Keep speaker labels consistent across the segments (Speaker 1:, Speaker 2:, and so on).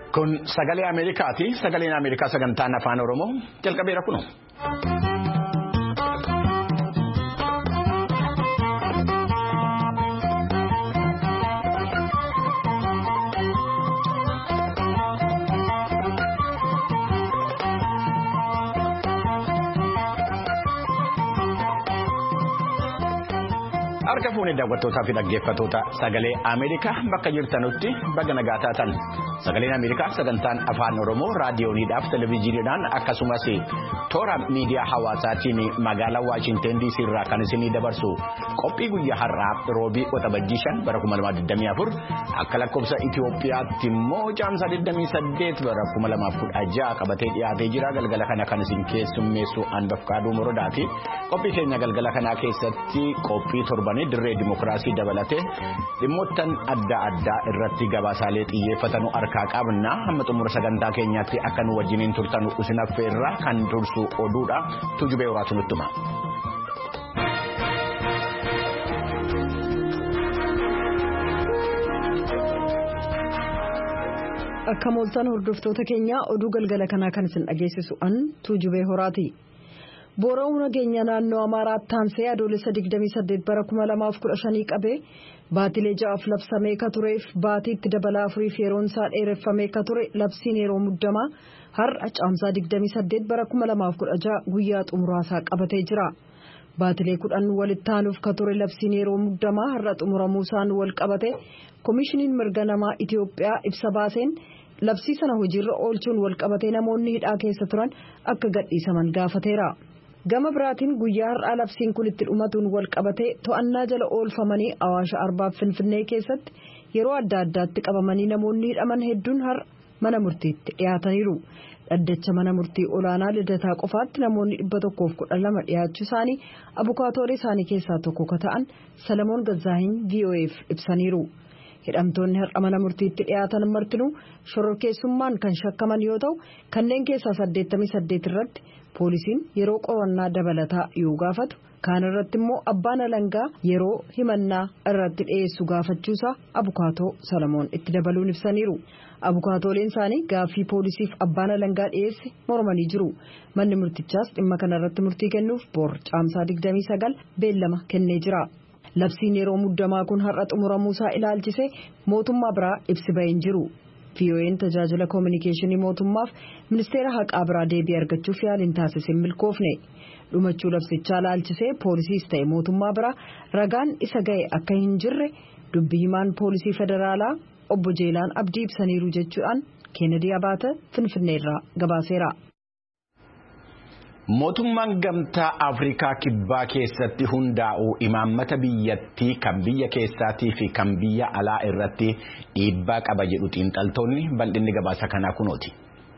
Speaker 1: Kun sagalee Ameerikaati. Sagaleen Ameerikaa sagantaan afaan Oromoo jalqabeera kuno. Harka fuunee daawwattootaa fi dhaggeeffattoota sagalee Ameerikaa bakka jirtanutti baga nagaa taatan. Sagaleen Ameerikaa sagantaan afaan Oromoo raadiyooniidhaaf televezyiiniidhaan akkasumas toora miidiyaa hawaasaatiin magaalaa Waashinten DC irraa kan isinii dabarsu qophii guyyaa har'aa roobii Waxabajjii 5 bara 2024 akka lakkoofsa Itoophiyaatti immoo caamsaa 28 bara 2016 qabatee dhiyaatee jira. Galgala kana kan isin keessummeessu Anbafqaaduu Morodaati. Qophii keenya galgala kanaa keessatti qophii torbanii dirree dimokiraasii dabalatee dhimmoottan adda addaa irratti gabaasaalee xiyyeeffatanu harkaa qabna. Hamma xumura sagantaa keenyaatti akka nu wajjiniin turtanu isin affeerra kan tursu oduudha. Tujubee Horaatu nuttuma.
Speaker 2: Akka mooltan hordoftoota keenya oduu galgala kanaa kan isin dhageessisu an Tujubee Horaati. Boora'uu nageenya naannoo Amaaraatti taansee adoolessa 28 bara 2015 qabee baatilee ja'aaf labsamee ka tureef baatiitti dabalaa afuriif yeroon isaa dheereffamee ka ture labsiin yeroo muddamaa har'a caamsaa 28 bara 2016 guyyaa xumuraasaa qabatee jira. Baatilee 10 walitti aanuuf ka ture labsiin yeroo muddamaa har'a xumuramuusaan wal qabate koomishiniin mirga namaa Itoophiyaa ibsa baaseen labsii sana hojiirra oolchuun wal qabatee namoonni hidhaa keessa turan akka gadhiisaman gaafateera. Gama biraatiin guyyaa har'aa labsiin kun itti dhumatuun wal qabatee to'annaa jala oolfamanii Awaash Arbaaf Finfinnee keessatti yeroo adda addaatti qabamanii namoonni hidhaman hedduun har'a mana murtiitti dhiyaataniiru. Dhaddacha mana murtii olaanaa Lidataa qofaatti namoonni 112 dhiyaachuu isaanii abukaatoolee isaanii keessaa tokko ka ta'an Salamoon Gazzaahin VOA'f ibsaniiru. Hidhamtoonni har'a mana murtiitti dhiyaatan martinuu shororkeessummaan kan shakkaman yoo ta'u kanneen keessaa 88 irratti poolisiin yeroo qorannaa dabalataa yoo gaafatu kaan irratti immoo abbaan alangaa yeroo himannaa irratti dhiyeessu gaafachuusaa abukaatoo Salamoon itti dabaluun ibsaniiru. Abukaatooleen isaanii gaaffii poolisiif abbaan alangaa dhiyeesse mormanii jiru. Manni murtichaas dhimma kanarratti murtii kennuuf boor caamsaa 29 beellama kennee jira. Labsiin yeroo muddamaa kun har'a xumuramuusaa ilaalchisee mootummaa biraa ibsi bahin jiru. VOA'n tajaajila koominikeeshinii mootummaaf ministeera haqaa biraa deebii argachuuf yaaliin taasiseen milkoofne. Dhumachuu labsichaa ilaalchisee poolisiis ta'e mootummaa biraa ragaan isa ga'e akka hin jirre dubbii himaan poolisii federaalaa obbo Jeelaan Abdii ibsaniiru jechuudhaan Keenedii Abaata Finfinneerraa gabaaseera.
Speaker 1: Mootummaan gamtaa Afrikaa kibbaa keessatti hundaa'uu imaammata biyyattii kan biyya keessaatii fi kan biyya alaa irratti dhiibbaa qaba jedhu xiinxaltoonni bal'inni gabaasa kanaa kunooti.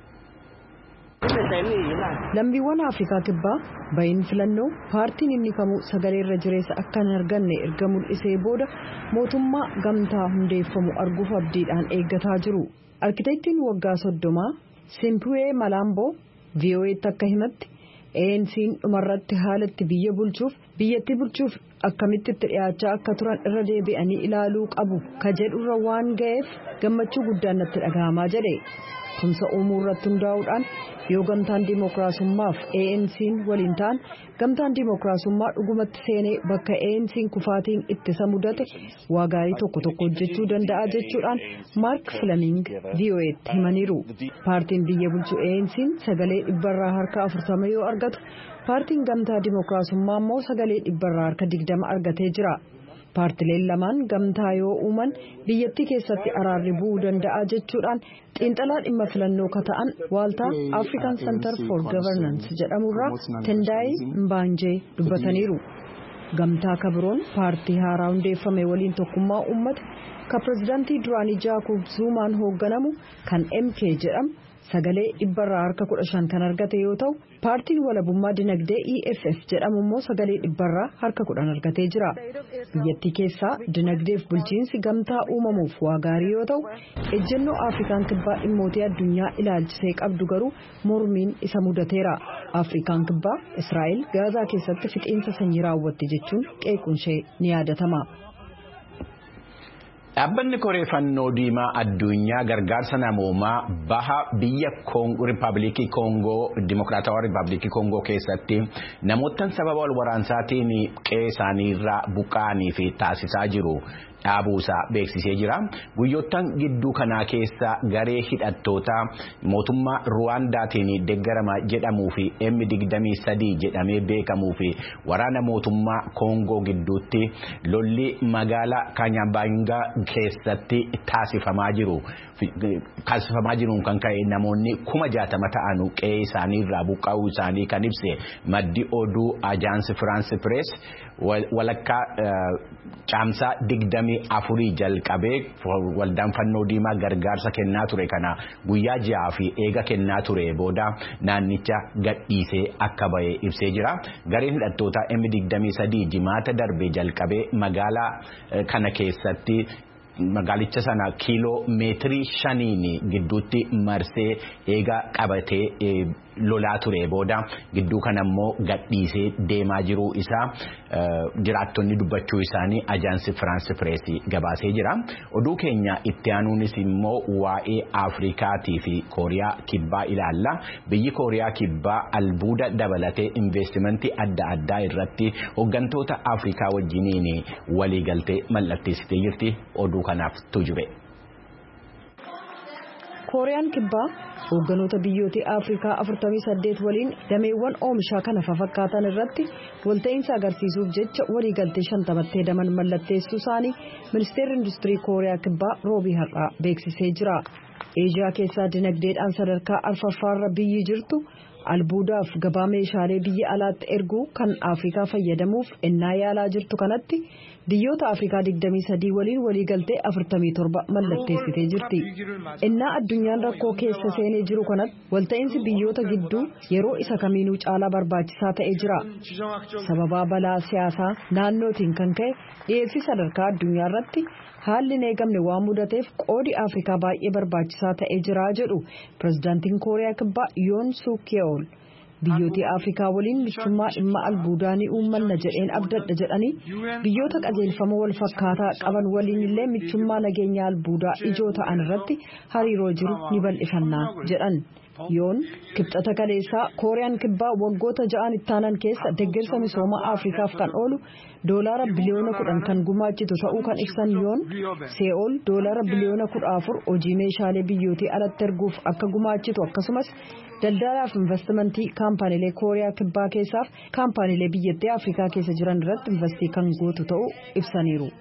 Speaker 2: Lammiiwwan Afrikaa kibbaa bahin filannoo paartiin inni kamuu sagalee irra jireessa akka hin arganne erga mul'isee booda mootummaa gamtaa hundeeffamu arguuf abdiidhaan eeggataa jiru. Arkitektiin waggaa 30 Simpuwee Malaamboo VOA'tti akka himatti ANC'n dhumarratti haalatti biyyattii bulchuuf akkamitti itti dhiyaachaa akka turan irra deebi'anii ilaaluu qabu ka jedhurra waan ga'eef gammachuu guddaan natti dhaga'amaa jedhe. Tumsa uumuu irratti hundaa'uudhaan yoo gamtaan dimookiraasummaaf ANC'n waliin ta'an gamtaan dimookiraasummaa dhugumatti seenee bakka ANC'n kufaatiin ittisa mudate waa gaarii tokko hojjechuu danda'a jechuudhaan Maark Fleming VOA'tti himaniiru. Paartiin biyya bulchu ANC'n sagalee 100 harka 40 yoo argatu paartiin gamtaa dimookiraasummaa immoo sagalee 100 harka 20 argatee jira. Paartileen lamaan gamtaa yoo uuman biyyattii keessatti araarri bu'uu danda'a jechuudhaan xiinxalaa dhimma filannoo ka ta'an waaltaa African Center for Governance jedhamurraa Tendaayi Mbaanjee dubbataniiru. Gamtaa kabiroon paartii haaraa hundeeffame waliin tokkummaa uummata ka pirezidaantii duraanii Jaakob Zuumaan hoogganamu kan MK jedhamu sagalee 100 harka 15 kan argate yoo ta'u paartiin walabummaa dinagdee EFF jedhamu immoo sagalee 100 harka 10 argatee jira. Biyyattii keessaa dinagdeef bulchiinsi gamtaa uumamuuf waa gaarii yoo ta'u ejjennoo Afrikaan kibbaa dhimmootii addunyaa ilaalchisee qabdu garuu mormiin isa mudateera. Afrikaan kibbaa Israa'el Gaazaa keessatti fixiinsa sanyii raawwatte jechuun qeequun ishee ni yaadatama.
Speaker 1: Dhaabbanni Koree Fannoo Diimaa addunyaa gargaarsa namoomaa baha biyya Riippaabilikii Koongoo Dimokiraatawaa Riippaabilikii Koongoo keessatti namoota sababa wal waraansaatiin qe'ee isaaniirraa buqqa'anii fi taasisaa jiru dhaabuusaa beeksisee jira. Guyyoottan gidduu kanaa keessa garee hidhattoota mootummaa Ruwaandaatiin deeggarama jedhamuu fi M23 jedhamee beekamuu fi waraana mootummaa Koongoo gidduutti lolli magaalaa Kanyabayonga keessatti taasifamaa jiruun kan ka'e namoonni 60,000 ta'an qe'ee isaaniirraa buqqa'uu isaanii kan ibse maddi oduu Ajaansi Firaansi Pirees walakkaa caamsaa 24 jalqabee waldaan Fannoo Diimaa gargaarsa kennaa ture kana guyyaa 6 fi eega kennaa ture booda naannicha gadhiisee akka ba'e ibsee jira. Gareen hidhattoota M23 jimaata darbe jalqabee magaalaa kana keessatti magaalicha sana kiiloo meetirii 5 gidduutti marsee eega qabatee lolaa ture booda gidduu kana immoo gadhiisee deemaa jiruu isaa jiraattonni dubbachuu isaanii Ajaansi Firaansi Pireesii gabaasee jira. Oduu keenya itti aanuunis immoo waa'ee Afrikaatii fi Kooriyaa Kibbaa ilaalla. Biyyi Kooriyaa Kibbaa albuuda dabalatee investimentii adda addaa irratti hooggantoota Afrikaa wajjiniin waliigaltee mallatteessitee jirti. Oduu kanaaf tujube.
Speaker 2: Kooriyaan Kibbaa hoogganoota biyyoota Afrikaa 48 waliin dameewwan oomishaa kana fakkaatan irratti walta'iinsa agarsiisuuf jecha waliigaltee 50 hedaman mallatteessuu isaanii ministeerri industirii Kooriyaa Kibbaa roobii har'aa beeksisee jira. Eeshiyaa keessaa dinagdeedhaan sadarkaa arfaffaarra biyyi jirtu albuudaaf gabaa meeshaalee biyya alaatti erguu kan Afrikaa fayyadamuuf ennaa yaalaa jirtu kanatti biyyoota Afrikaa 23 waliin waliigaltee 47 mallatteessitee jirti. Ennaa addunyaan rakkoo keessa seenee jiru kanatti walta'iinsi biyyoota gidduu yeroo isa kamiinuu caalaa barbaachisaa ta'ee jira. Sababa balaa siyaasaa naannootiin kan ka'e dhiyeessii sadarkaa addunyaa irratti haalli hin eegamne waan mudateef qoodi Afrikaa baay'ee barbaachisaa ta'ee jira jedhu pirezidaantiin Kooriyaa Kibbaa Yoon Suk Yeol. Biyyooti Afrikaa waliin michummaa dhimma albuudaanii uummanna jedheen abdadha jedhanii biyyoota qajeelfama wal fakkaataa qaban waliin illee michummaa nageenya albuudaa ijoo ta'an irratti hariiroo jiru ni bal'ifannaa jedhan. Yoon kibxata kaleessaa Kooriyaan Kibbaa waggoota 6 ittaanan keessa deeggarsa misooma Afrikaaf kan oolu doolaara biliyoona 10 kan gumaachitu ta'uu kan ibsan Yoon Se'ool doolaara biliyoona 14 hojii meeshaalee biyyootii alatti erguuf akka gumaachitu akkasumas daldalaaf investimentii kaampaaniilee Kooriyaa Kibbaa keessaaf kaampaaniilee biyyattii Afrikaa keessa jiran irratti investii kan gootu ta'uu ibsaniiru.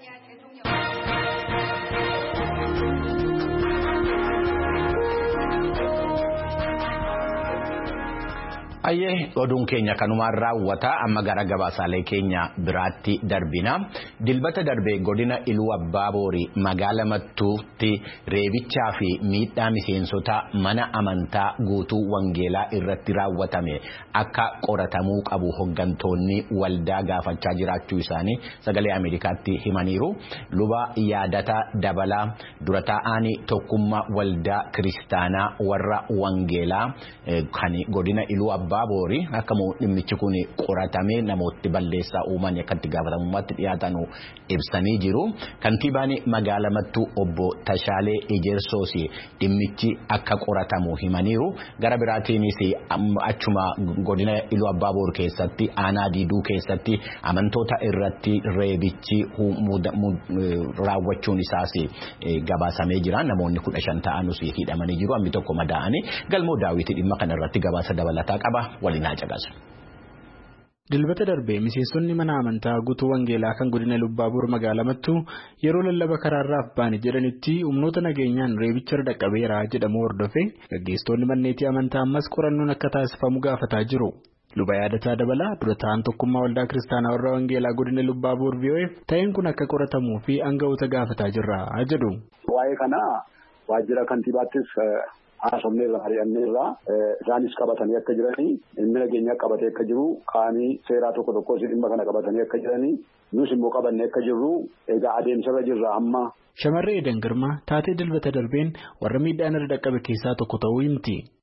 Speaker 1: Ayyee oduun keenya kanumaan raawwata amma gara gabaasaalee keenya biraatti darbina. Dilbata darbee godina Iluu Abbaaboori magaala Mattuutti reebichaa fi miidhaa miseensota mana amantaa guutuu wangeelaa irratti raawwatame akka qoratamuu qabu hooggantoonni waldaa gaafachaa jiraachuu isaanii sagalee Ameerikaatti himaniiru. Luba yaadata dabalaa dura taa'anii tokkummaa waldaa kiristaanaa warra wangeelaa kan godina Iluu Abbaaboori akkamo dhimmichi kun qoratamee namooti balleessaa uuman akkatti gaafatamummaatti dhiyaatan ibsanii jiru. Kantiibaan magaalaa Mattuu obbo Tashaalee Ejersoos dhimmichi akka qoratamu himaniiru. Gara biraatiinis achuma godina Iluu Abbaaboor keessatti aanaa Diiduu keessatti amantoota irratti reebichi raawwachuun isaas gabaasamee jira. Namoonni 15 ta'anus hidhamanii jiru. Ammi tokko madaa'anii galmoo daawwitii dhimma kana irratti gabaasa dabalataa qaba. Waliin haa caqasu.
Speaker 3: Dilbata darbee miseensonni mana amantaa guutuu wangeelaa kan godina Iluu Abbaaboor magaalaa Mattuu yeroo lallaba karaarraaf baane jedhanitti humnoota nageenyaan reebicha dhaqqabeera jedhamu hordofee gaggeessitoonni manneetii amantaa ammas qorannoon akka taasifamu gaafataa jiru. Luba yaadataa dabalaa dura ta'an tokkummaa waldaa kiristaanaa warra wangeelaa godina Iluu Abbaaboor VOF ta'een kun akka qoratamuu fi aangawoota gaafataa jirra jedhu.
Speaker 4: Waa'ee kana waajjira kantiibaattis haasofnee irraa ari'annee irraa isaanis qabatanii akka jiranii inni nageenya qabatee akka jiru qaamii seeraa tokko tokkos dhimma kana qabatanii akka jiranii nus immoo qabannee akka jirru egaa adeemsarra jirra amma.
Speaker 3: Shamarree Edan Girmaa taatee dilbata darbeen warra miidhaan irra dhaqqabe keessaa tokko ta'uu himti.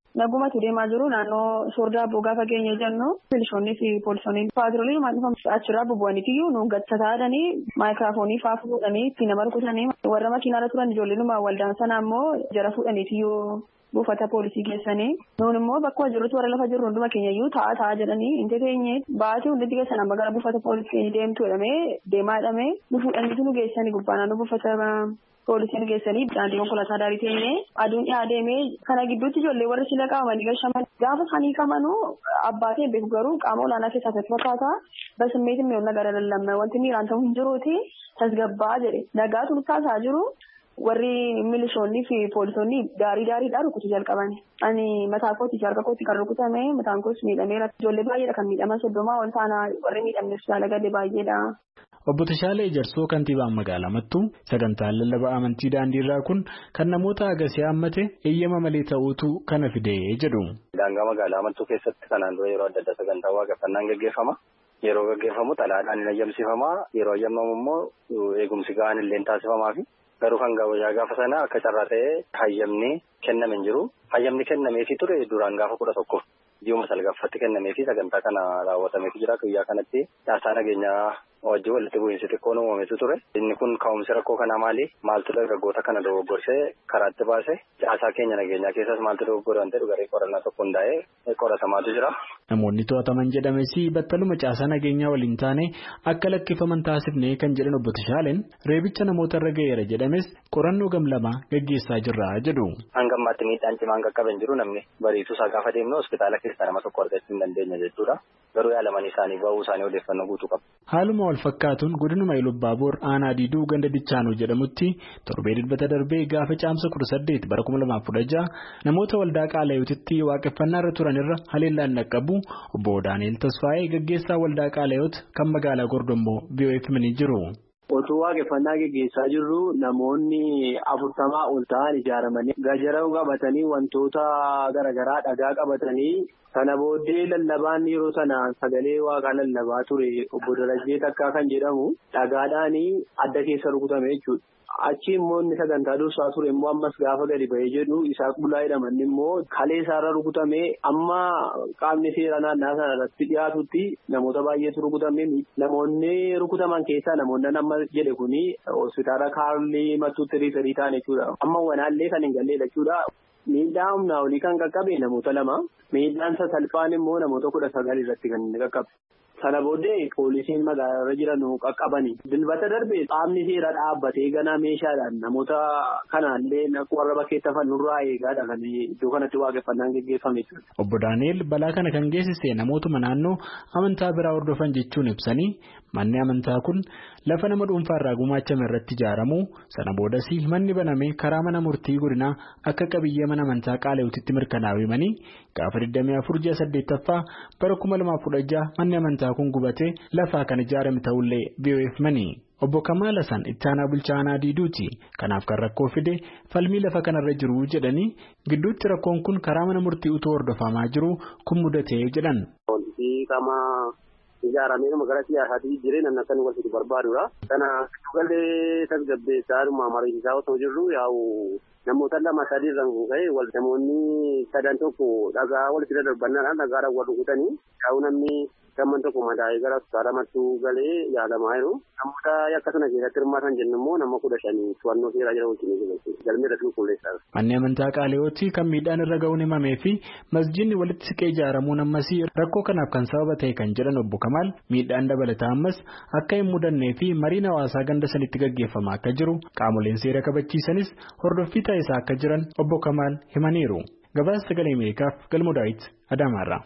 Speaker 5: Nagumatu deemaa jiru naannoo soordaa boogaa fageenya jennu milishoonni fi poolisoonni paatroolii maallifamuu achirraa bubu'aniitiyyuu nu gattataadhanii maayikiraafoonii faa fuudhanii itti nama rukutanii warra makiinaarra turan ijoolleen waldaan sana ammoo jara fuudhaniitiyyuu buufata poolisii keessanii nuun immoo bakkuma jirrutti warra lafa jirru hunduma keenyayyuu taa'aa jedhanii inte teenye baatii hundatti keessan amma gara buufata poolisii deemtu deemaa jedhamee nu fuudhaniitu nu geessanii gubbaanaa nu buufata poolisiin geessanii daandii konkolaataa daarii teenye aduun dhiyaa deemee kana gidduutti ijoollee warri sila qaamanii gashaman gaafa isaanii qabanuu abbaatiin beeku garuu qaama olaanaa keessaa ta'e fakkaata basimmeetiin mi'oonna gara lallamme wanti miiraan ta'u hin jiruuti tasgabbaa jedhe nagaatu nuttaasaa jiru. Warri milishoonni fi poolisoonni daariidhaan rukutu jalqaban. Ani mataa kootti harka kootti kan rukutame mataan koos miidhameera. Ijoollee baay'eedha kan miidhaman 30 ol taana warri miidhamnes jaalagalee baay'eedha.
Speaker 3: Obbo Tashaalee Jarsoo kantiibaan magaalaa Mattuu sagantaan lallabaa amantii daandiirraa kun kan namoota agarsiisee hammate eeyyama malee ta'uutu kana fidee jedhu.
Speaker 6: Daangaa magaalaa Mattuu keessatti kanaan dura yeroo adda addaa sagantaa waaqeffannaan gaggeeffama. Yeroo gaggeeffamu xalaadhaan hin ayyamsiifama. Yeroo ayyamamu immoo eegumsi ga'aan illee taasifamaa fi garuu kan gaafa sana akka carraa ta'ee hayyamni kenname hin jiru. Hayyamni kennameefii ture duraan gaafa 11 ji'uma salgaffaatti kennameefii sagantaa kana raawwatameefii jira. Guyyaa kanatti caasaa nageenyaa wajjin walitti bu'iinsi xiqqoon uumametu ture. Inni kun ka'umsi rakkoo kanaa maali? Maaltu dargaggoota kana dogoggorsee karaatti baase? Caasaa keenya nageenyaa keessas maaltu dogoggora waan ta'e dhugaree qorannaa tokko hundaa'ee qoratamaatu jira.
Speaker 3: Namoonni to'ataman jedhames battaluma caasaa nageenyaa waliin taane akka lakkifaman taasifnee kan jedhan obbo Tashaaleen reebicha namoota irra ga'eera jedhames qorannoo gamlamaa gaggeessaa jirra jedhu.
Speaker 6: Hanga ammaatti miidhaan cimaan qaqqaban jiru namni bariituu isaa gaafa deemnu hospitaala keessaa nama tokko argachuu hin dandeenya jechuudha. Garuu yaalamanii isaanii ba'uu isaanii odeeffannoo guutuu qabu.
Speaker 3: Haaluma wal fakkaatuun godinuma Ilubaaboor aanaa Diiduu ganda Dichaanoo jedhamutti torbee dilbata darbee gaafa caamsa 18 bara 2016 namoota waldaa Qaalayyootitti waaqeffannaa irra turan irra haleellaan dhaqqabu obbo Daani'el Tasfaayee gaggeessaa waldaa Qaalayyot kan magaalaa Gordommoo BOF himanii jiru.
Speaker 7: Otoo waaqeffannaa gaggeessaa jirru namoonni 40 ol ta'an ijaaramanii gajara qabatanii wantoota garaagaraa dhagaa qabatanii kana booddee lallabaan yeroo sana sagalee waaqaa lallabaa ture obbo Darajjee Takkaa kan jedhamu dhagaadhaan adda keessa rukutame jechuudha. Achi immoo inni sagantaa dursaa ture immoo ammas gaafa gadi ba'ee jedhu isaa qulaa jedhaman immoo kalee isaarra rukutame amma qaamni seera naannaa sana irratti dhiyaatutti namoota baay'eetu rukutame namoonni rukutaman keessaa namoonni amma jedhe kuni hospitaala Kaarlii Mattuutti riifarii ta'an jechuudha. Amma wanaallee kan hin gallee jechuudha. Miidhaa humnaa olii kan qaqqabe namoota 2 miidhaan sasalphaan immoo namoota 19 irratti kan inni qaqqabe. Sana booddee poolisiin magaalaa jiran qaqqabanii dilbata darbe qaamni seera dhaabbatee ganaa meeshaadhaan namoota kanaallee warra bakkeetti hafan nurraa eegaadha kan iddoo kanatti waaqeffannaan gaggeeffame jechuudha.
Speaker 3: Obbo Daani'el balaa kana kan geessise namootuma naannoo amantaa biraa hordofan jechuun ibsanii manni amantaa kun lafa nama dhuunfaarraa gumaachame irratti ijaaramu sana boodas manni baname karaa mana murtii godinaa akka qabiyyee mana amantaa Qaalayyootitti mirkanaa'imanii gaafa 24 ji'a 8ffaa bara 2016 manni amantaa kun gubatee lafaa kan ijaarame ta'ullee BOF himanii. Obbo Kamaal Hasan itti aanaa bulchaa aanaa Diiduuti. Kanaaf kan rakkoo fide falmii lafa kanarra jiru jedhanii gidduutti rakkoon kun karaa mana murtii utuu hordofamaa jiru kun mudatee jedhan.
Speaker 7: Ijaaramee magaalaa siyaasaatii jireenya kan walitti barbaadudha. Kana galee tasgabbeessaa mariisaa otoo jirru yaa'u namoota 2-3 irraan ka'ee namoonni 3 tokko dhagaa walitti daddarbannaadhaan dhagaadhaan wal rukutanii yaa'u namni gamman tokko madaa'ee gara hospitaala Mattuu galee yaalamaa jiru. Namoota akka sana keessatti hirmaatan jennu immoo nama 15 to'annoo seeraa jira wajjin jechuudha. Galmee irratti qulqulleessaa.
Speaker 3: Manni amantaa Qaalayyootti kan miidhaan irra ga'uun himamee fi masjiidni walitti siqee ijaaramuun ammas rakkoo kanaaf kan sababa ta'e kan jedhan obbo Kamaal miidhaan dabalataa ammas akka hin mudannee fi mariin hawaasaa ganda sanitti gaggeeffamaa akka jiru qaamoleen seera kabachiisanis hordoffii taasisaa akka jiran obbo Kamaal himaniiru. Gabaasa Sagalee Ameerikaaf Galmoo Daawit Adaamaarraa.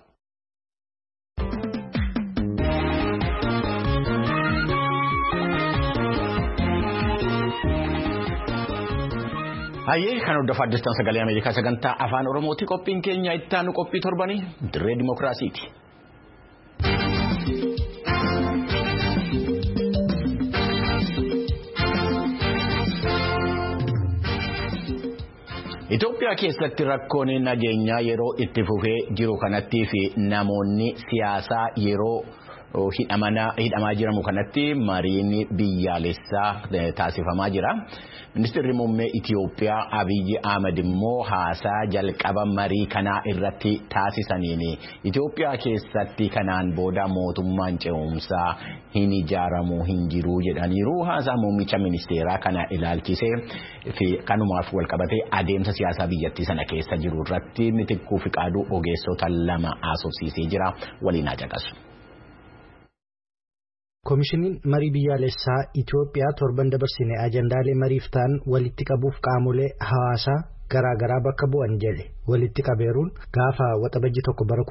Speaker 1: Hayyee kan hordofaa jirtan Sagalee Ameerikaa sagantaa afaan Oromooti qophiin keenya itti aanu qophii torbanii dirree dimookiraasiiti. Itoophiyaa keessatti rakkoon nageenyaa yeroo itti fufee jiru kanattii fi namoonni siyaasaa yeroo hidhamaa jiramu kanatti mariin biyyaalessaa taasifamaa jira. Ministeerri muummee Itoophiyaa Abiyyi Ahmed immoo haasaa jalqaba marii kanaa irratti taasisaniin Itoophiyaa keessatti kanaan booda mootummaan ce'umsaa hin ijaaramu hin jiru jedhaniiru. Haasaa muummicha ministeeraa kana ilaalchisee fi kanumaaf walqabatee adeemsa siyaasaa biyyattii sana keessa jiru irratti Mitikkuu Fiqaaduu ogeessota lama haasofsiisee jira. Waliin haa caqasu.
Speaker 8: Koomishiniin marii biyyaalessaa Itoophiyaa torban dabarsine ajandaalee mariif ta'an walitti qabuuf qaamolee hawaasaa garaagaraa bakka bu'an jedhe walitti qabeeruun gaafa waxabajji 1 bara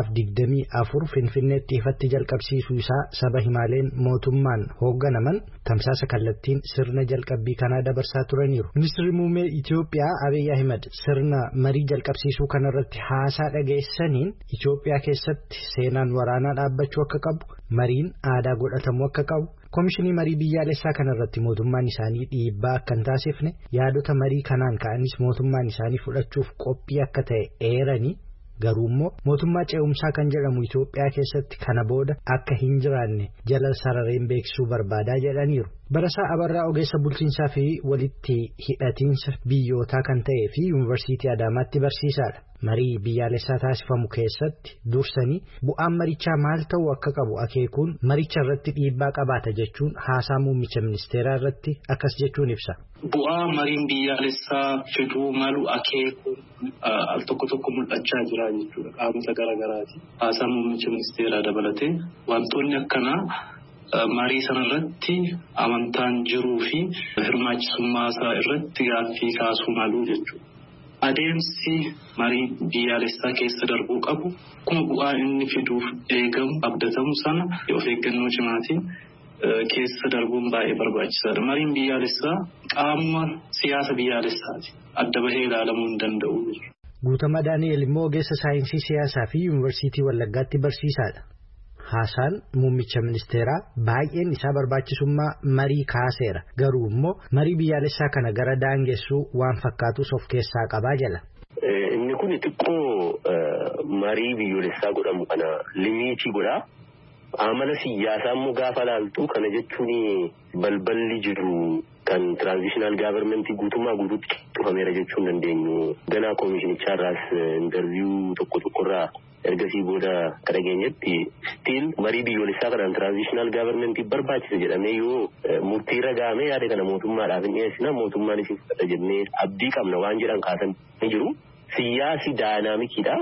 Speaker 8: 2024 Finfinneetti ifatti jalqabsiisuu isaa saba himaaleen mootummaan hoogganaman tamsaasa kallattiin sirna jalqabbii kanaa dabarsaa turaniiru. Ministeerri muummee Itoophiyaa Abiyyi Ahmed sirna marii jalqabsiisuu kanarratti haasaa dhageessaniin Itoophiyaa keessatti seenaan waraanaa dhaabbachuu akka qabu, mariin aadaa godhatamuu akka qabu, Koomishinii marii biyyaalessaa kanarratti mootummaan isaanii dhiibbaa akka hin taasifne yaadota marii kanaan ka'anis mootummaan isaanii fudhachuuf qophii akka ta'e eeranii garuu immoo mootummaa ce'umsaa kan jedhamu Itoophiyaa keessatti kana booda akka hin jiraanne jala sarareen beeksisuu barbaadaa jedhaniiru. Barasaa Abarraa ogeessa bulchiinsaa fi walitti hidhatiinsa biyyootaa kan ta'ee fi yuunivarsiitii Adaamaatti barsiisaadha. Marii biyyaalessaa taasifamu keessatti dursanii bu'aan marichaa maal ta'uu akka qabu akeekuun maricha irratti dhiibbaa qabaata jechuun haasaa muummicha ministeeraa irratti akkas jechuun ibsa.
Speaker 9: Bu'aa mariin biyyaalessaa fiduu malu akeekuun al tokko mul'achaa jira jechuudha. Qaamota garaagaraati. Haasaa muummicha ministeeraa dabalatee wantoonni akkanaa marii sanarratti amantaan jiruu fi hirmaachisummaa isaa irratti gaaffii kaasuu malu jechuudha. Adeemsi marii biyyaalessaa keessa darbuu qabu akkuma bu'aa inni fiduuf eegamu abdatamu sana of eeggannoo cimaatiin keessa darbuun baay'ee barbaachisaadha. Mariin biyyaalessaa qaama siyaasa biyyaalessaati. Adda bahee ilaalamuu hin danda'u jechuudha.
Speaker 8: Guutamaa Daani'el immoo ogeessa saayinsii siyaasaa fi yuunivarsiitii Wallaggaatti barsiisaadha. Haasaan muummicha ministeeraa baay'een isaa barbaachisummaa marii kaaseera. Garuu immoo marii biyyaalessaa kana gara daangessuu waan fakkaatus of keessaa qabaa jala.
Speaker 10: Inni kun xiqqoo marii biyyoolessaa godhamu kana limiitii godha. Amala siyaasaa immoo gaafa laaltu kana jechuun balballi jiru kan tiraanzishinaal gaavarmentii guutummaa guutuutti cufameera jechuu hin dandeenyu. Ganaa koomishinicharraas intarviyuu tokkorraa ergasii booda kan dhageenyetti stiil marii biyyoolessaa kanaan tiraanzishinaal gaavarmentii barbaachisa jedhamee yoo murtii ragaamee yaada kana mootummaadhaaf hin dhiyeessina mootummaan isin fudhata jennee abdii qabna waan jedhan kaasan ni jiru. Siyaasi daayinaamikiidha.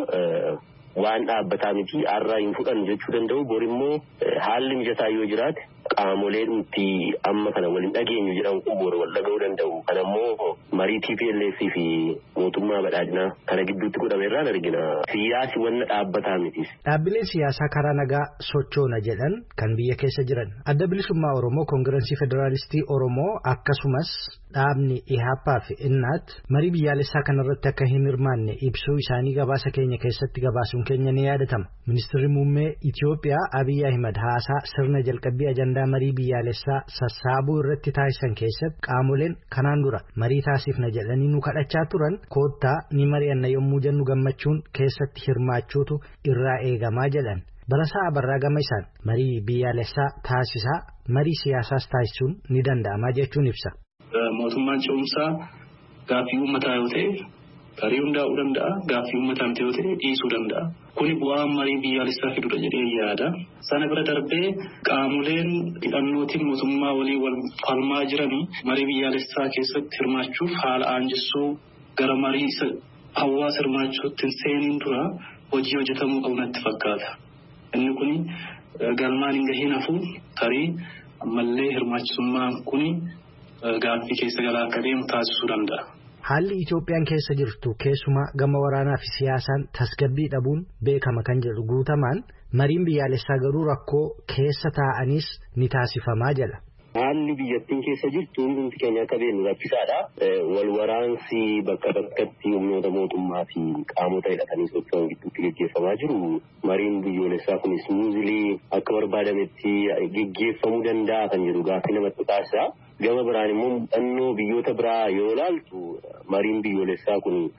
Speaker 10: Waan dhaabbataa miti har'aa hin fudhan jechuu danda'u. Bor immoo haalli mijataa yoo jiraate qaamoleen nuti amma kana waliin dhageenyu jedhan kun bor wal dhaga'uu danda'u. Kana immoo marii TPLF fi mootummaa badhaadhinaa kana gidduutti godhame irraan argina. Siyaasi wanna dhaabbataa miti.
Speaker 8: Dhaabbileen siyaasaa karaa nagaa sochoona jedhan kan biyya keessa jiran adda bilisummaa Oromoo Koongirensii Federaalistii Oromoo akkasumas dhaabni IHAPaa fi INNAT marii biyyaalessaa kanarratti akka hin hirmaanne ibsuu isaanii gabaasa keenya keessatti gabaasuun keenya ni yaadatama. Ministeerri muummee Itoophiyaa Abiyyi Ahmed haasaa sirna jalqabbii ajandaa marii biyyaalessaa sassaabuu irratti taasisan keessatti qaamoleen kanaan dura marii taasifna jedhanii nu kadhachaa turan koottaa ni mari'anna yommuu jennu gammachuun keessatti hirmaachuutu irraa eegamaa jedhan. Barasaa Abarraa gama isaan marii biyyaalessaa taasisaa marii siyaasaas taasisuun ni danda'ama jechuun ibsa.
Speaker 9: Mootummaan ce'umsaa gaaffii uummataa yoo ta'e tarii hundaa'uu danda'a. Gaaffii uummataa miti yoo ta'e dhiisuu danda'a. Kuni bu'aa marii biyyaalessaa fidudha jedhee yaada. Sana bira darbee qaamoleen hidhannootiin mootummaa walii wal falmaa jiranii marii biyyaalessaa keessatti hirmaachuuf haala aanjessuu gara marii hawaasa hirmaachuutti seeniin dura hojii hojjetamuu qabu natti fakkaata. Inni kuni galmaan hin gahiin hafu tarii ammallee hirmaachisummaan kuni gaaffii keessa galaa akka deemu taasisuu danda'a.
Speaker 8: Haalli Itoophiyaan keessa jirtu keessumaa gama waraanaa fi siyaasaan tasgabbii dhabuun beekama kan jedhu Guutamaan mariin biyyaalessaa garuu rakkoo keessa taa'anis ni taasifamaa jala.
Speaker 10: Haalli biyyattiin keessa jirtu hundi keenya akka beeknu rakkisaadha. Wal waraansi bakka bakkatti humnoota mootummaa fi qaamota hidhatanii socho'an gidduutti gaggeeffamaa jiru. Mariin biyyoolessaa kunis muuzilii akka barbaadametti gaggeeffamuu danda'a kan jedhu gaaffii namatti taasisa. Gama biraan immoo muuxannoo biyyoota biraa yoo ilaaltu mariin biyyoolessaa kun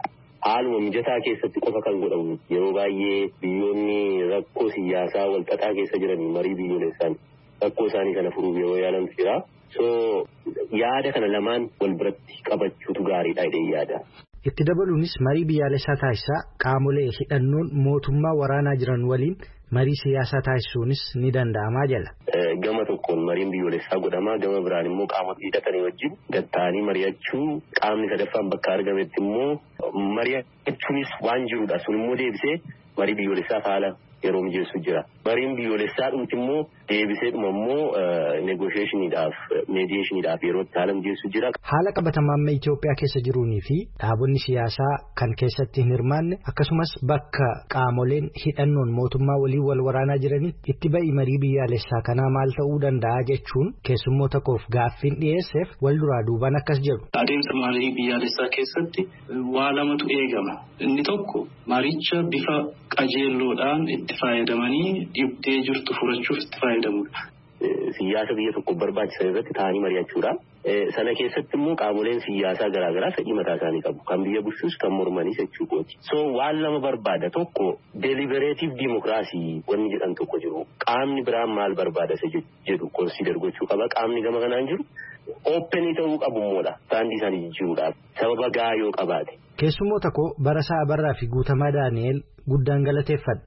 Speaker 10: haaluma mijataa keessatti qofa kan godhamu yeroo baay'ee biyyoonni rakkoo siyaasaa walxaxaa keessa jiranii marii biyyoolessaan rakkoo isaanii kana furuuf yeroo yaalantu jira. So yaada kana lamaan wal biratti qabachuutu gaariidha jedhee yaada.
Speaker 8: Itti dabaluunis marii biyyaalessaa taasisaa qaamolee hidhannoon mootummaa waraanaa jiran waliin marii siyaasaa taasisuunis ni danda'amaa jala.
Speaker 10: Gama tokkoon mariin biyyoolessaa godhamaa gama biraan immoo qaamota hidhatanii wajjin gatta'anii mari'achuu qaamni sadaffaan bakka argametti immoo mari'achuunis waan jirudha. Sun immoo deebisee marii biyyoolessaa haala yeroo mijeessu jira. Mariin biyyoolessaa dhumti immoo deebisee dhuma immoo negotiationiidhaaf mediationiidhaaf yeroo itti haala mijeessu jira.
Speaker 8: Haala qabatamaa amma Itoophiyaa keessa jiruunii fi dhaabonni siyaasaa kan keessatti hin hirmaanne akkasumas bakka qaamoleen hidhannoon mootummaa waliin wal waraanaa jiranii itti ba'i marii biyyaalessaa kanaa maal ta'uu danda'a jechuun keessummoota koof gaaffiin dhiyeesseef wal duraa duubaan akkas jedhu.
Speaker 9: Adeemsa marii biyyaalessaa keessatti waa lamatu eegama. Inni tokko maricha bifa qajeelloodhaan itti fayyadamanii dhibdee jirtu furachuuf itti fayyadamudha.
Speaker 10: Siyaasa biyya tokko barbaachisan irratti ta'anii mari'achuudha. Sana keessatti immoo qaamoleen siyaasaa garaagaraa fedhii mataa isaanii qabu. Kan biyya bulchus kan mormanis jechuudha. So waan lama barbaada tokko deliberative democracy wanni jedhan tokko jiru. Qaamni biraan maal barbaada isa jedhu consider gochuu qaba. Qaamni gama kanaan jiru open ta'uu qabu immoodha. Saandii isaanii jijjiiruudhaaf sababa gahaa yoo qabaate.
Speaker 8: Keessummoota koo Barasaa Abarraa fi Guutamaa Daani'el guddaan galateeffadha.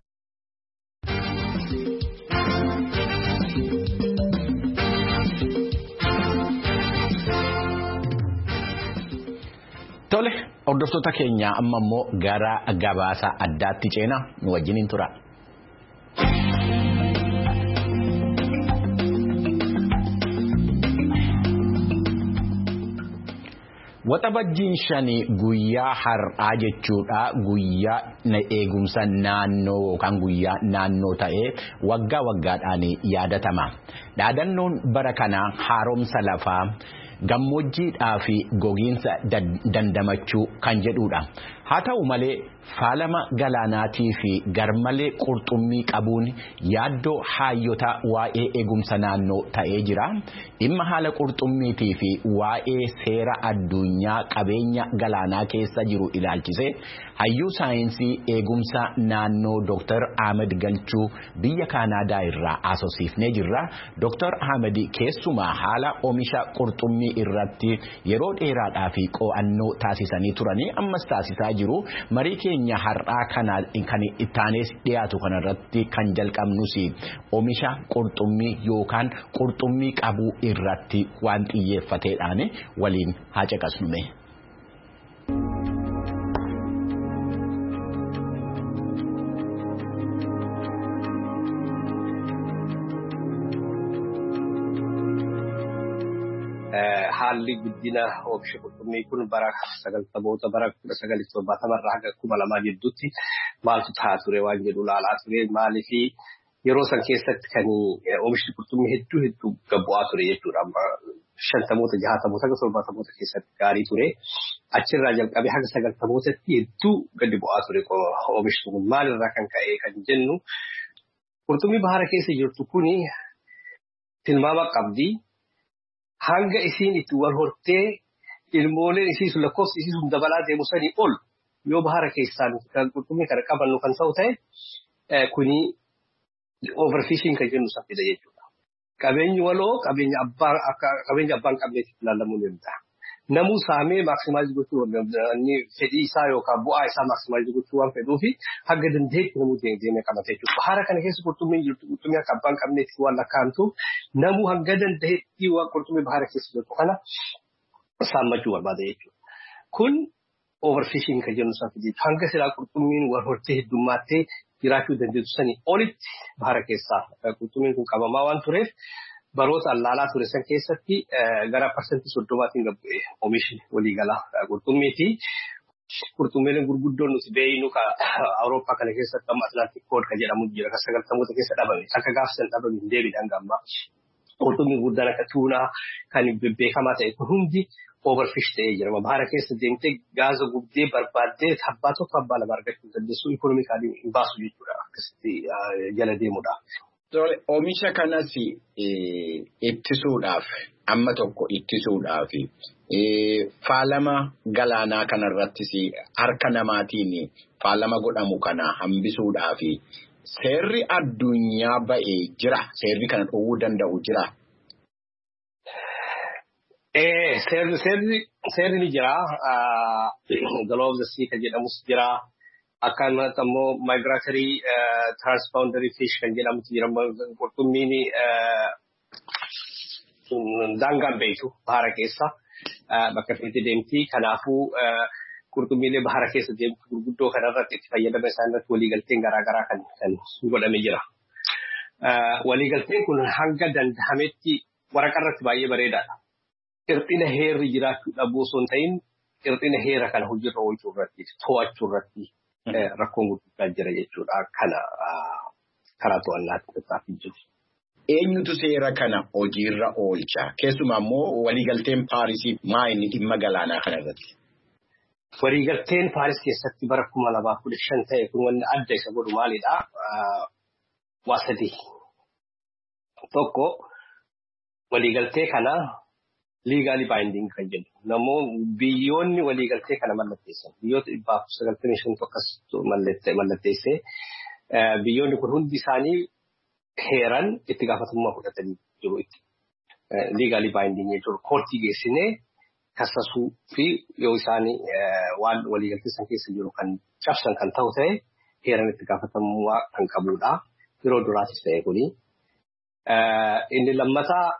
Speaker 1: Tole, hordoftoota keenya amma immoo gara gabaasa addaatti ceena nu wajjiniin tura. Waxabajjiin 5 guyyaa har'aa jechuudha. Guyyaa eegumsa naannoo yookaan guyyaa naannoo ta'ee waggaa waggaadhaan yaadatama. Dhaadannoon bara kanaa haaromsa lafaa gammoojjiidhaa fi gogiinsa dandamachuu kan jedhudha. Haa ta'u malee faalama galaanaatii fi garmalee qurxummii qabuun yaaddoo hayyoota waa'ee eegumsa naannoo ta'ee jira. Dhimma haala qurxummiitii fi waa'ee seera addunyaa qabeenya galaanaa keessa jiru ilaalchise hayyuu saayinsii eegumsa naannoo Dr. Ahmed Galchuu biyya Kaanaadaa irraa asoosiifnee jirra. Dr. Ahmed keessumaa haala oomisha qurxummii irratti yeroo dheeraadhaa fi qo'annoo taasisanii turanii ammas taasisaa jiru. Marii keenya har'aa kan ittaanees dhiyaatu kanarratti kan jalqabnus oomisha qurxummii yookaan qurxummii qabuu irratti waan xiyyeeffateedhaan waliin haa caqasnume.
Speaker 11: Haalli guddina oomisha qurxummii kun bara 90 bara 1970 irraa hanga 2000 gidduutti maaltu ta'aa ture waan jedhu ilaalaa ture. Maaliif yeroo san keessatti kan oomishni qurxummii hedduu gabbu'aa ture jechuudha. 50 60 70 keessatti gaarii ture. Achirraa jalqabee hanga 90tti hedduu gadi bu'aa ture oomishni kun maalirraa kan ka'e kan jennu qurxummii bahara keessa jirtu kuni tilmaama qabdi. Hanga isiin itti wal hortee ilmooleen isii sun lakkoofsi isii sun dabalaa deemu sanii ol yoo bahara keessaan kan qurxummii kana qabannu kan ta'u ta'e kuni overfishing kan jennu saffisa jechuudha. Qabeenyi waloo qabeenya abbaan qabneetti ilaalamuu danda'a. Namuu saamee maaksimaayizii gochuu fedhii isaa yookaan bu'aa isaa maaksimaayizii gochuu waan fedhuufi hanga dandeetti namuu deemee qabata jechuudha. Bahara kana keessa qurxummiin jirtu qurxummii akka abbaan qabneetti waan lakkaa'amtuuf namuu hanga dandeetti waan qurxummii bahara keessa jirtu kana saammachuu barbaada jechuudha. Kun overfishing kan jennu saffisa hanga silaa qurxummiin wal hortee heddummattee jiraachuu dandeessu sanii olitti bahara keessaa qurxummiin kun qabamaa waan tureef. Baroota allaalaa ture san keessatti gara parsantii 30tiin gabbu'e oomishni waliigalaa qurxummiiti. Qurxummiileen gurguddoon nuti beeynu Awurooppaa kana keessatti amma Atlantic Cod kan jedhamu jira kan 90 keessa dhabame. Akka gaafsan dhabame hin deebiidhaan gamma. Qurxummiin guddaan akka tuunaa kan beekamaa ta'e kun hundi overfish ta'ee jira. Bahara keessa deemtee gaaza gubdee barbaaddee abbaa tokko abbaa lama argachuu dandeessu ikonomikaalii hin baasu jechuudha akkasitti jala deemudha.
Speaker 1: Oomisha kanas ittisuudhaaf amma tokko ittisuudhaaf faalama galaanaa kanarrattis harka namaatiin faalama godhamu kana hambisuudhaaf seerri addunyaa ba'ee jira. Seerri kana dhowwuu danda'u jira.
Speaker 11: Seerri ni jira. Law of the Sea kan jedhamus jira. Akkasumas immoo migratory transboundary fish kan jedhamutu jira. Qurxummiin daangaan beektu bahara keessa bakka itti deemti. Kanaafuu qurxummiilee bahara keessa deemtu gurguddoo kanarratti itti fayyadama isaaniirratti waliigalteen garaagaraa kan godhamee jira. Waliigalteen kun hanga danda'ametti waraqarratti baay'ee bareedaadha. Qirxina heerri jiraachuu dhabuu osoo hin ta'in qirxina heera kana hojiirra oolchuu irratti to'achuu irratti rakkoon guddaa jira jechuudha. Kana karaa to'annaatti tattaafii jiru.
Speaker 1: Eenyutu seera kana hojiirra oolcha? Keessumaa immoo waliigalteen Paarisii maayini dhimma galaanaa kanarratti?
Speaker 11: Waliigalteen Paaris keessatti bara 2015 ta'e kun wanni adda isa godhu maalidhaa? Waa sadii. Tokko waliigaltee kana legally binding kan jedhu. Biyyoonni waliigaltee kana mallatteessan. Biyyoota 195 akkas mallatteessee biyyoonni kun hundi isaanii heeran itti gaafatamummaa fudhatanii jiru itti. Legally binding jechuudha. Koortii geessinee kassasuu fi yoo isaanii waan waliigaltee san keessa jiru kan cabsan kan ta'u ta'e heeran itti gaafatamummaa kan qabudha. Yeroo duraatis ta'e kuni. Inni lammataa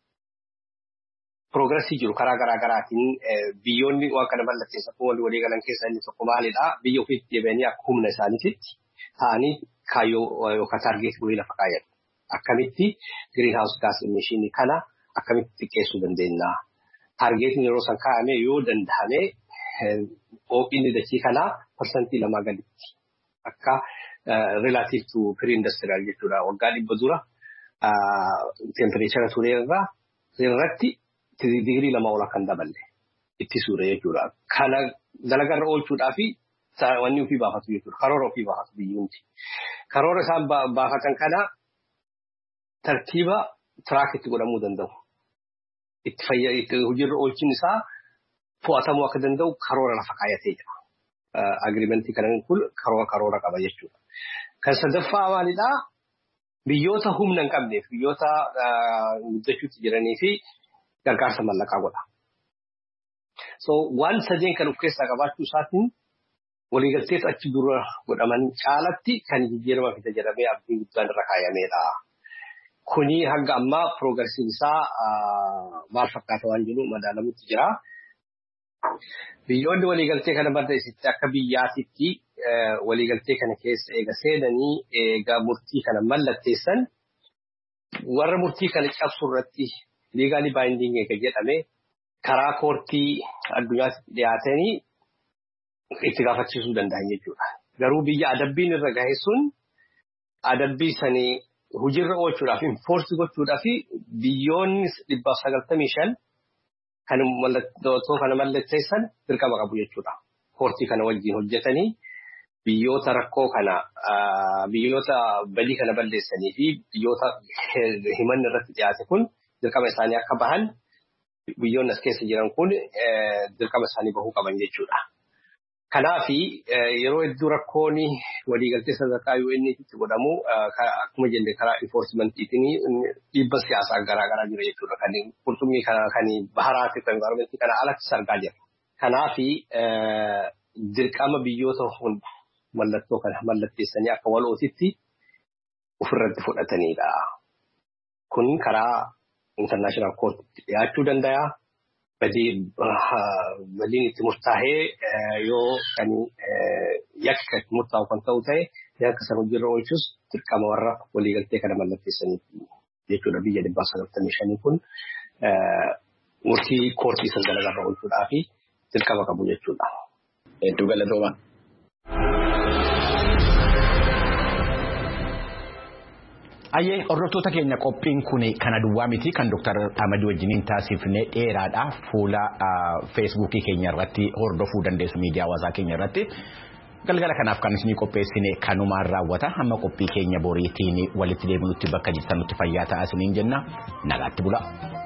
Speaker 11: Progressii jiru karaa garaagaraatiin biyyoonni waan kana mallatteessan waliigalan keessa inni tokko maalidhaa? Biyya ofiitti deebi'anii akka humna isaaniitti ta'anii kaayyoo yookaan taargeetii wayii lafa kaayatu. Akkamitti greenhouse gas emission kana akkamitti xiqqeessuu dandeenya? Taargeetiin yeroo san kaa'ame yoo danda'ame oophinni dachii kanaa parsantii 2 gaditti akka relative to pre-industrial jechuudha. Waggaa 100 dura tempereechara tureerraa irratti digirii 2 ol kan daballe ittisuudha jechuudha. Kana dalagarra oolchuudhaa fi wanni ofii baafatu jechuudha. Karoora ofii baafatu biyyoonni. Karoora isaan baafatan kana tartiiba tiraakitti godhamuu danda'u. Itti hojiirra oolchuun isaa to'atamuu akka danda'u karoora lafa kaayatee jira. Agriimentii kana kun karoora qaba jechuudha. Kan sadaffaa maalidhaa? Biyyoota humna hin qabneef biyyoota guddachuutti jiranii fi gargaarsa mallaqaa godha. So waan sadeen kan of keessaa qabaachuu isaatiin waliigaltees achi dura godhaman caalatti kan jijjiirama fida jedhamee abdiin guddaan irra kaayameedha. Kuni hanga ammaa piroogresiin isaa maal fakkaata waan jedhu madaalamutti jira. Biyyoonni waliigaltee kana barreessitti akka biyyaatitti waliigaltee kana keessa eega seenanii eega murtii kana mallatteessan warra murtii kana cabsu irratti legally binding eega jedhame karaa koortii addunyaatti dhiyaatanii itti gaafachiisuu danda'an jechuudha. Garuu biyya adabbiin irra gahe sun adabbii sanii hojiirra oolchuudhaaf enforce gochuudhaaf biyyoonni 195 kan mallatteessan dirqama qabu jechuudha. Koortii kana wajjin hojjetanii biyyoota rakkoo kana biyyoota balii kana balleessanii fi biyyoota himanni irratti dhiyaate kun dirqama isaanii akka bahan biyyoonni as keessa jiran kun dirqama isaanii bahuu qaban jechuudha. Kanaafi yeroo hedduu rakkoon waliigaltee sadarkaa UN'tti godhamu akkuma jenne karaa enforcementiitiin dhiibba siyaasaa garaagaraa jira jechuudha. Kan qurxummii kana kan baharaatti kan environmentii kana alatti sargaa jira. Kanaafi dirqama biyyoota mallattoo kana mallatteessanii akka walootitti ofirratti fudhatanidha. Kun karaa international court dhiyaachuu danda'a. Badiin itti murtaa'ee yoo kan yakka itti murtaa'u kan ta'u ta'e yakka sana hojiirra oolchus dirqama warra waliigaltee kana mallatteessanii jechuudha. Biyya 195 kun murtii koortii san dalagarra oolchuudhaa fi dirqama qabu jechuudha.
Speaker 1: Hedduu galatooma. Ayyee hordoftoota keenya qophiin kun kana duwwaa miti kan Dr. Ahmad wajjiniin taasifne dheeraadha. Fuula feesbuukii keenya irratti hordofuu dandeessu miidiyaa hawaasaa keenya irratti. Galgala kanaaf kan isin qopheessine kanumaan raawwata hamma qophii keenya boriitiin walitti deebinutti bakka jirtanutti fayyaa ta'aa isiniin jenna nagaatti bula.